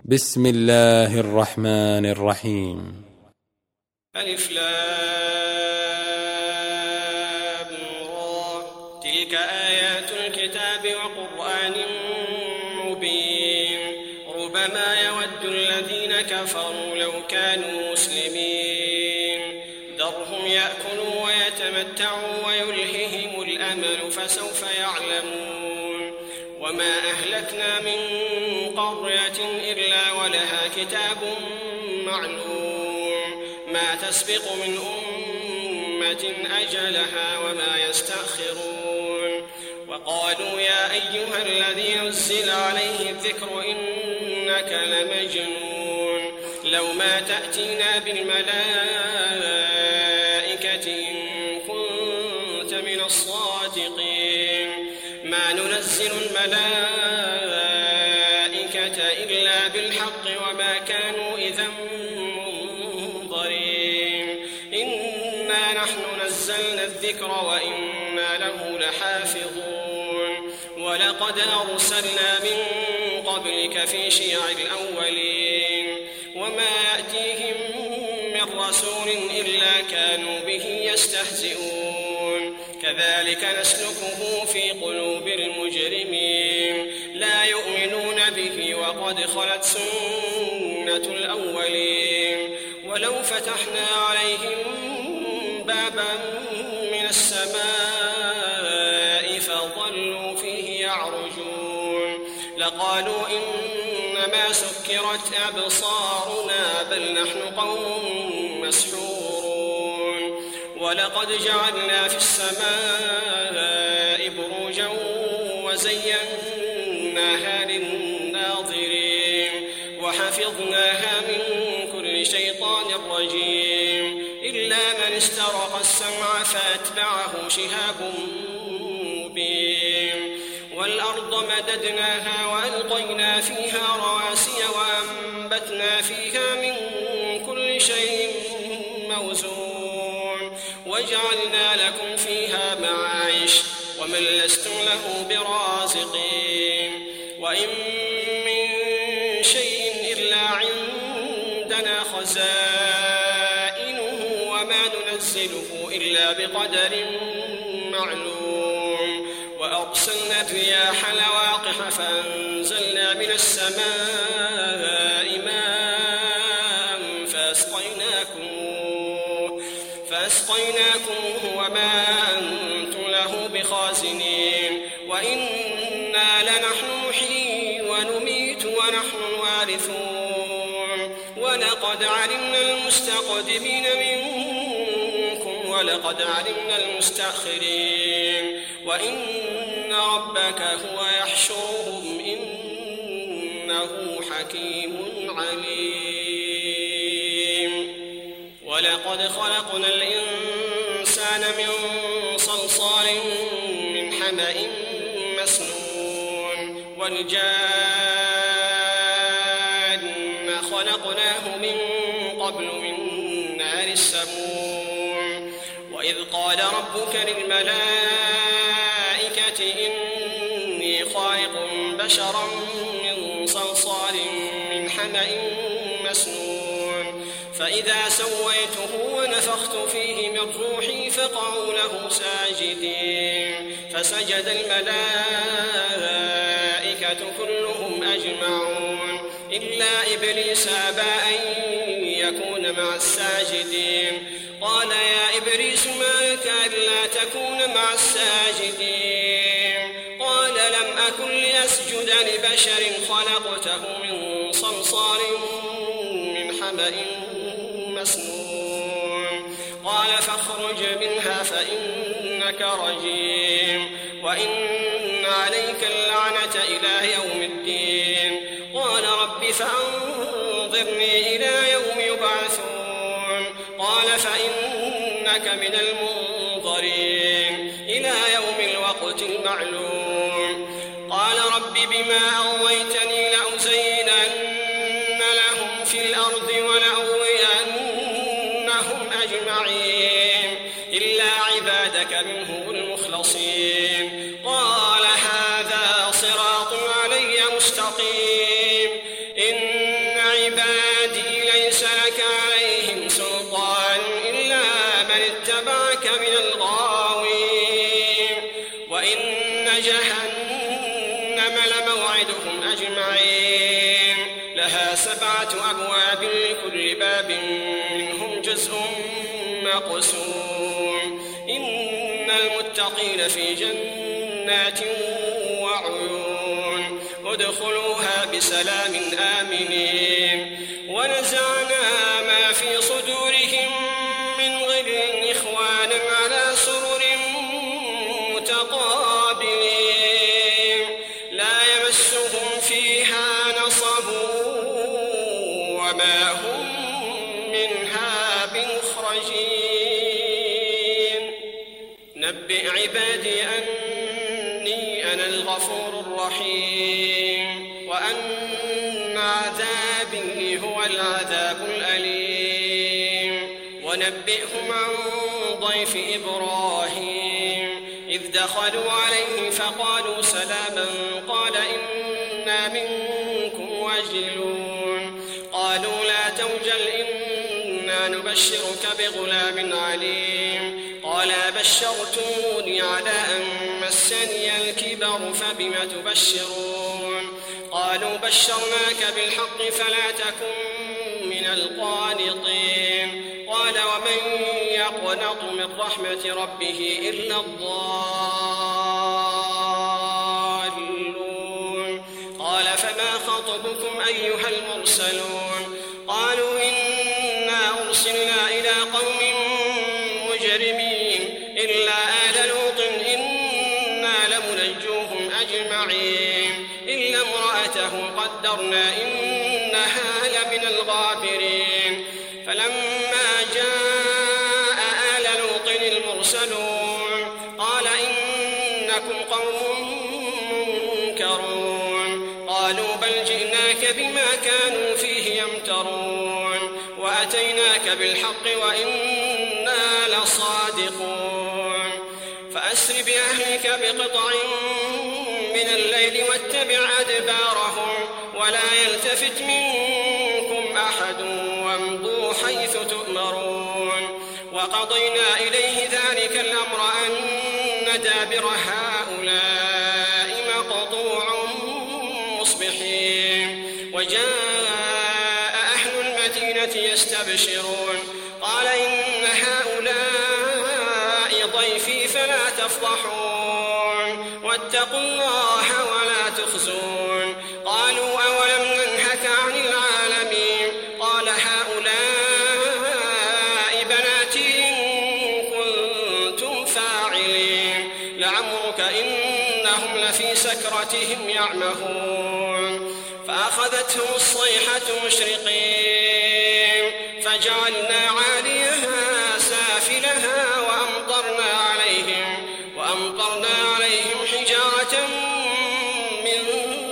بسم الله الرحمن الرحيم. ألف لام را. تلك آيات الكتاب وقرآن مبين. ربما يود الذين كفروا لو كانوا مسلمين. ذرهم يأكلوا ويتمتعوا ويلههم الأمل فسوف يعلمون. وما أهلكنا من قرية إلا ولها كتاب معلوم. ما تسبق من أمة أجلها وما يستأخرون. وقالوا يا أيها الذي نزل عليه الذكر إنك لمجنون. لو ما تأتينا بالملائكة إن كنت من الصادقين. ما ننزل الملائكة إلا بالحق وما كانوا إذا منظرين. إنا نحن نزلنا الذكر وإنا له لحافظون. ولقد أرسلنا من قبلك في شيع الأولين. وما يأتيهم من رسول إلا كانوا به يستهزئون. كذلك نسلكه في قلوب المجرمين. لا يؤمنون به وقد خلت سنة الأولين. ولو فتحنا عليهم بابا من السماء فظلوا فيه يعرجون لقالوا إنما سكرت أبصارنا بل نحن قوم مسحورون. ولقد جعلنا في السماء بروجا وزيناها للناظرين وحفظناها من كل شيطان رجيم إلا من استرق السمع فأتبعه شهاب مبين. والأرض مددناها وألقينا فيها رواسي وأنبتنا فيها من كل شيء موزون وجعلنا لكم فيها معايش ومن لستم له برازقين. وإن من شيء إلا عندنا خزائنه وما ننزله إلا بقدر معلوم. وأرسلنا الرياح لواقح فأنزلنا من السماء ماء فأسقيناكموه وما أنتم له بخازنين. وإنا لنحن نحيي ونميت ونحن الوارثون. ولقد علمنا المستقدمين منكم ولقد علمنا المستأخرين. وإن ربك هو يحشرهم إنه حكيم عليم. ولقد خلقنا الإنسان من صلصال من حمأ مسنون. والجان خلقناه من قبل من نار السموم. وإذ قال ربك للملائكة إني خالق بشرا من صلصال من حمأ مسنون. فإذا سويته ونفخت فيه من روحي فقعوا له ساجدين. فسجد الملائكة كلهم أجمعون إلا إبليس أبى أن يكون مع الساجدين. قال يا إبليس ما لك ألا تكون مع الساجدين؟ قال لم أكن لأسجد لبشر خلقته من صلصال من حمأ مسنون. قال فاخرج منها فإنك رجيم وإن عليك اللعنة إلى يوم الدين. قال رب فأنظرني إلى يوم يبعثون. قال فإنك من المنظرين إلى يوم الوقت المعلوم. قال رب بما أغويتني لأزينن لهم في الأرض ولأغوينهم أجمعين إلا عبادك منهم المخلصين. قال هذا صراط علي مستقيم. إن عبادي ليس لك عليهم سلطان إلا من اتبعك من الغاوين وإن جهنم لموعدهم أجمعين لها 7 أبواب لكل باب منهم جزء مقسوم إن المتقين في جنات وعيون ادخلوها بسلام آمنين ونزعنا ما في صدورهم من غل إخوانا على سرر متقابلين لا يمسهم فيها نصب وما هم منها بمخرجين نبئ عبادي أني أنا الغفور الرحيم وأن عذابي هو العذاب الأليم ونبئهم عن ضيف إبراهيم إذ دخلوا عليه فقالوا سلاما قال إنا منكم وجلون قالوا لا توجل إنا نبشرك بغلام عليم قال بشرتموني على أن مسني الكبر فبم تبشرون قالوا بشرناك بالحق فلا تكن من القانطين قال ومن يقنط من رحمة ربه إلا الضالون قال فما خطبكم أيها المرسلون قالوا إنا أرسلنا إلى قوم مجرمين إلا آل لوط إنا لمنجوهم أجمعين إلا امرأته قدرنا إنها لمن الغابرين فلما جاء آل لوط المرسلون قال إنكم قوم منكرون قالوا بل جئناك بما كانوا فيه يمترون وأتيناك بالحق وإنا لصادقون فأسر بأهلك بقطع من الليل واتبع أدبارهم ولا يلتفت منكم أحد وامضوا حيث تؤمرون وقضينا إليه ذلك الأمر أن دابر هؤلاء مقطوع مصبحين وجاء أهل المدينة يستبشرون قال إن هؤلاء ضيفي فلا تفضحون واتقوا الله ولا تخزون قالوا أولم ننهك عن العالمين قال هؤلاء بناتي إن كنتم فاعلين لعمرك إنهم لفي سكرتهم يعمهون فأخذتهم الصيحة مشرقين فجعلنا عاليها سافلها وأمطرنا عليهم حجارة من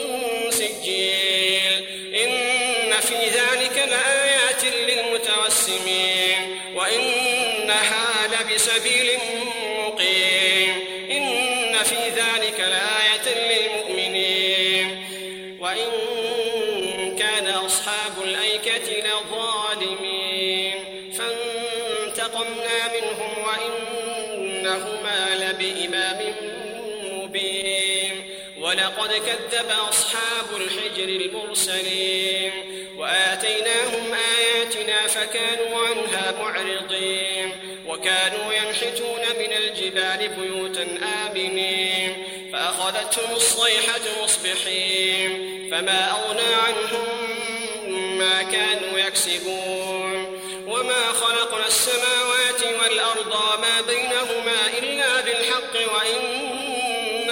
سجيل إن في ذلك لآيات للمتوسمين وإنها لبسبيل مقيم إن في ذلك لآية للمؤمنين وإن كان أصحاب الأيكة لظالمين فانتقمنا منهم وإنهما لبإمام مبين ولقد كذب أصحاب الحجر المرسلين وآتيناهم آياتنا فكانوا عنها معرضين وكانوا ينحتون من الجبال بيوتا آمنين فأخذتهم الصيحة مصبحين فما أغنى عنهم ما كانوا يكسبون وما خلقنا السماوات والأرض وما بينهما إلا بالحق وإن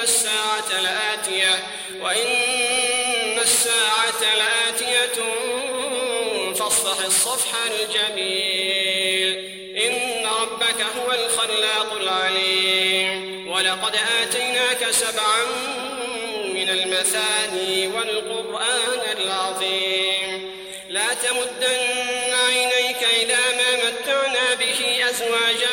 الساعة لآتية فاصفح الصفح الجميل إن ربك هو الخلاق العليم ولقد آتيناك 7 من المثاني والقرآن العظيم لا تمدن عينيك إلى ما متعنا به أزواجا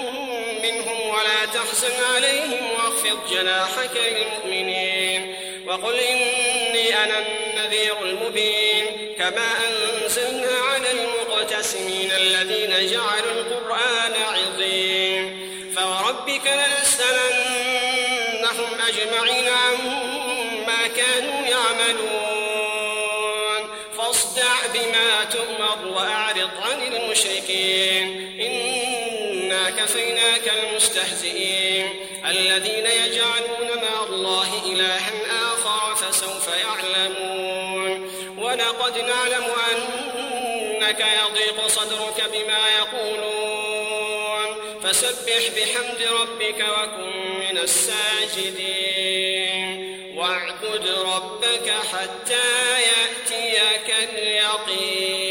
منهم ولا تحزن عليهم واخفض جناحك للمؤمنين وقل إني أنا النذير المبين كما أنزلنا على المقتسمين الذين جعلوا القرآن عظيم فوربك لنسألنهم أجمعين عما كانوا يعملون فاصدع بما تؤمر وأعرض عن المشركين إنا كفيناك المستهزئين الذين يجعلون مع الله إلها آخر فسوف يعلمون ولقد نعلم أنك يضيق صدرك بما يقولون فسبح بحمد ربك وكن من الساجدين واعبد ربك حتى يأتيك اليقين.